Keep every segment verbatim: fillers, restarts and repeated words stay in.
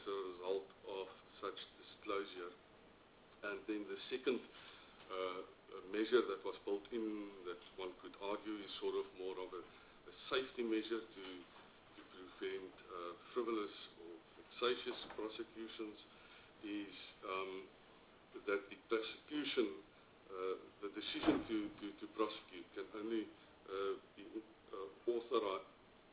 a result of such disclosure. And then the second uh, measure that was built in that one could argue is sort of more of a, a safety measure to, to prevent uh, frivolous or vexatious prosecutions is um, that the prosecution, uh, the decision to, to, to prosecute can only uh, be uh, authorized,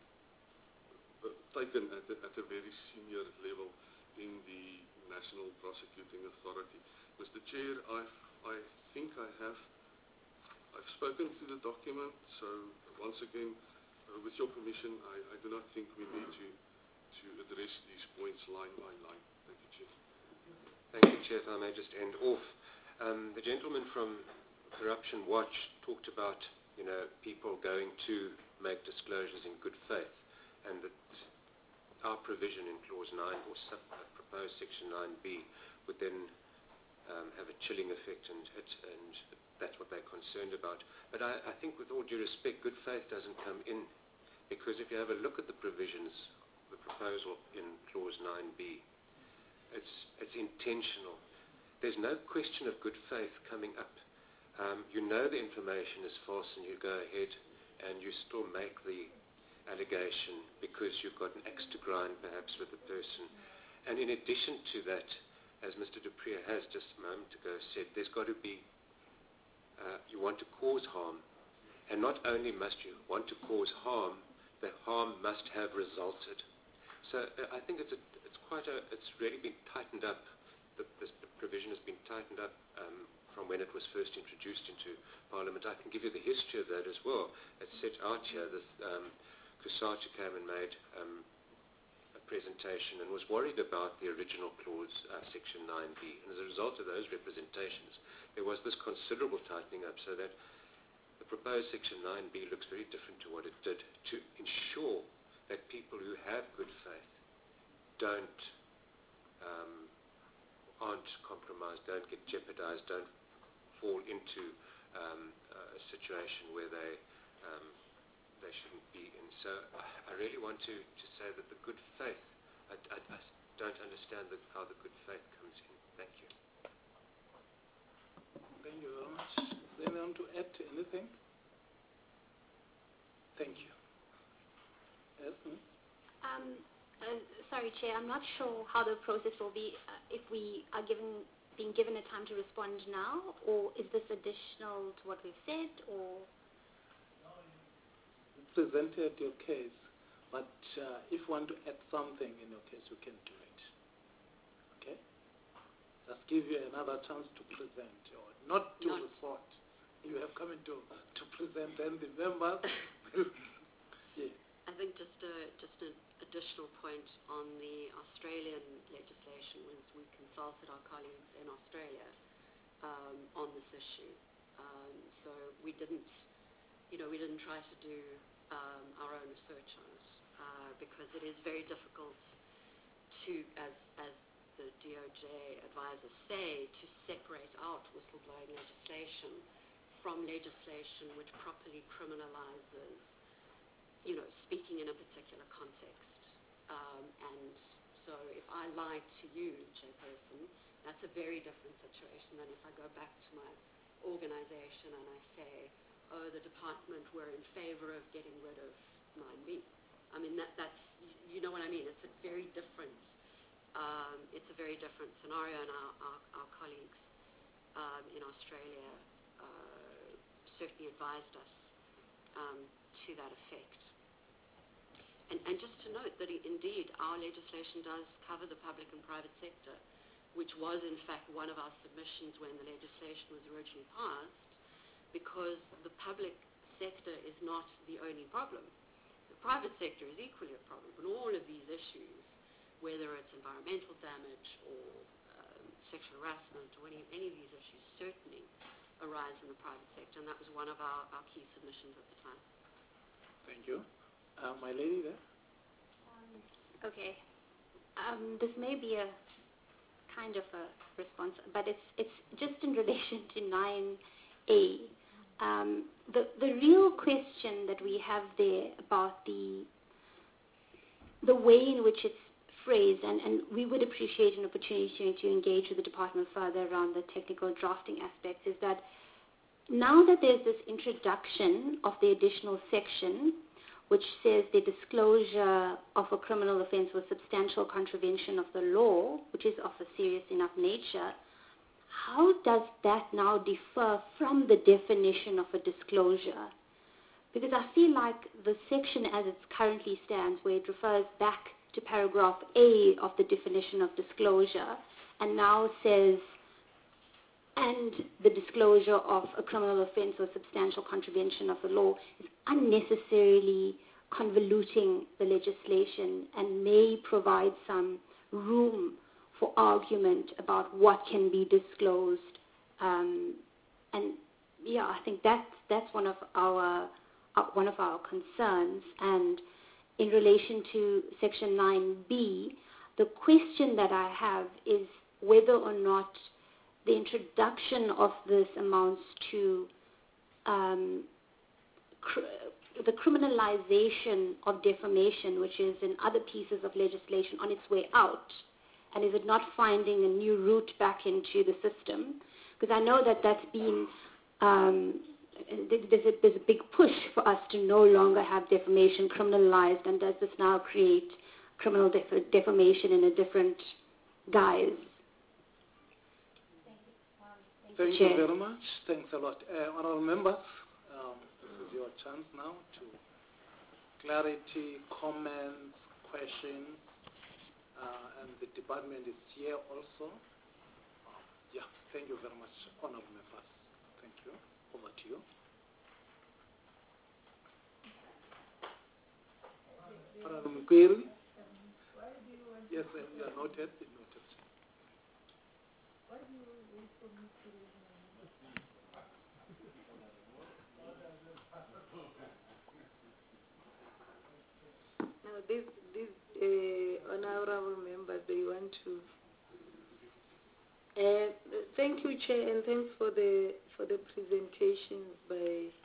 uh, taken at a, at a very senior level in the National Prosecuting Authority. Mister Chair, I've, I think I have I've spoken to the document, so once again, uh, with your permission, I, I do not think we need to, to address these points line by line. Thank you, Chair. Thank you, Chair. If I may just end off. Um, the gentleman from Corruption Watch talked about, you know, people going to make disclosures in good faith, and that our provision in Clause nine, or sub, uh, proposed Section nine B, would then um, have a chilling effect, and, and that's what they're concerned about. But I, I think, with all due respect, good faith doesn't come in, because if you have a look at the provisions, the proposal in Clause nine B, it's, it's intentional. There's no question of good faith coming up. Um, you know the information is false, and you go ahead and you still make the allegation because you've got an axe to grind perhaps with the person. And in addition to that, as Mister du Preez has just a moment ago said, there's got to be, uh, you want to cause harm. And not only must you want to cause harm, the harm must have resulted. So uh, I think it's, a, it's quite a, it's really been tightened up. The, this, the provision has been tightened up um, from when it was first introduced into Parliament. I can give you the history of that as well. It's set out here. This, um, Kusatsha came and made um, a presentation and was worried about the original clause, uh, Section nine B. And as a result of those representations, there was this considerable tightening up, so that the proposed Section nine B looks very different to what it did, to ensure that people who have good faith don't um, aren't compromised, don't get jeopardized, don't fall into um, a situation where they um, they shouldn't be in. So I, I really want to, to say that the good faith, I, I, I don't understand the, how the good faith comes in. Thank you. Thank you very much. Does anyone want to add to anything? Thank you. Yes, hmm? Um, uh, sorry, Chair, I'm not sure how the process will be uh, if we are given being given a time to respond now, or is this additional to what we've said, or? Presented your case, but uh, if you want to add something in your case, you can do it. Okay? Just give you another chance to present, or not to not respond. You have come in to, to present, and the members. Yeah. I think just a, just an additional point on the Australian legislation was we consulted our colleagues in Australia um, on this issue. Um, so we didn't, you know, we didn't try to do um, our own research on it uh, because it is very difficult to, as as the D O J advisors say, to separate out whistleblowing legislation from legislation which properly criminalizes, you know, speaking in a particular context. Um, and so if I lie to you, Chairperson, that's a very different situation than if I go back to my organization and I say, oh, the department were in favor of getting rid of nine B. I mean, that, that's, you know what I mean? It's a very different, um, it's a very different scenario, and our, our, our colleagues um, in Australia uh, certainly advised us um, to that effect. And, and just to note that indeed our legislation does cover the public and private sector, which was in fact one of our submissions when the legislation was originally passed, because the public sector is not the only problem. The private sector is equally a problem, and all of these issues, whether it's environmental damage or um, sexual harassment or any, any of these issues, certainly arise in the private sector, and that was one of our, our key submissions at the time. Thank you. Uh, my lady there. Um, okay. Um, this may be a kind of a response, but it's it's just in relation to nine A. Um, the the real question that we have there about the the way in which it's phrased, and, and we would appreciate an opportunity to engage with the department further around the technical drafting aspects, is that now that there's this introduction of the additional section, which says the disclosure of a criminal offense was substantial contravention of the law, which is of a serious enough nature, how does that now differ from the definition of a disclosure? Because I feel like the section as it currently stands, where it refers back to paragraph A of the definition of disclosure, and now says, and the disclosure of a criminal offense or substantial contravention of the law, is unnecessarily convoluting the legislation and may provide some room for argument about what can be disclosed. Um, and yeah, I think that's, that's one of our, uh, one of our concerns. And in relation to Section nine B, the question that I have is whether or not the introduction of this amounts to um, cr the criminalization of defamation, which is in other pieces of legislation on its way out, and is it not finding a new route back into the system? Because I know that that's been, um, there's, a, there's a big push for us to no longer have defamation criminalized, and does this now create criminal def defamation in a different guise? Thank you very much. Thanks a lot. Uh, honorable members, um, this is your chance now to clarity, comments, questions, uh, and the department is here also. Uh, yeah, thank you very much, honorable members. Thank you. Over to you. Honorable Mkwiri? Yes, uh, you are noted. Noted. Now, this, this uh, honorable member, they want to. Uh, thank you, Chair, and thanks for the for the presentations by